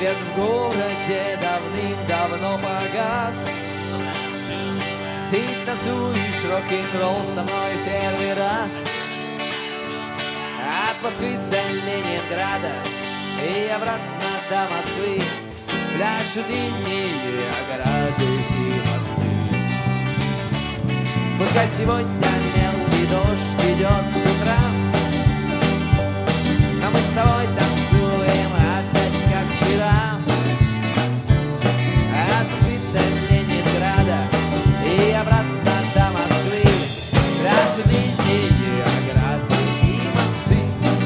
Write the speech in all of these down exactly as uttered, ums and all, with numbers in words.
Свет в городе давным-давно погас. Ты танцуешь рок-н-ролл со мной в первый раз. От Москвы до Ленинграда и обратно до Москвы пляшут линии, ограды и мосты. Пускай сегодня мелкий дождь идет с утра, но мы с тобой танцуем опять как вчера. От Москвы до Ленинграда и обратно до Москвы пляшут линии, ограды и мосты.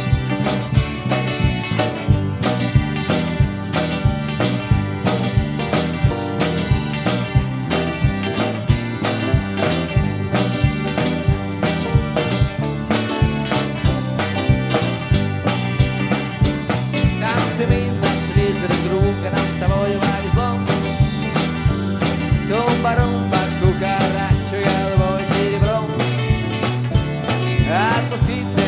Танцы мы нашли друг друга, нам с тобой повезло. Тумба-румба, кукарачу головой серебром. От Москвы до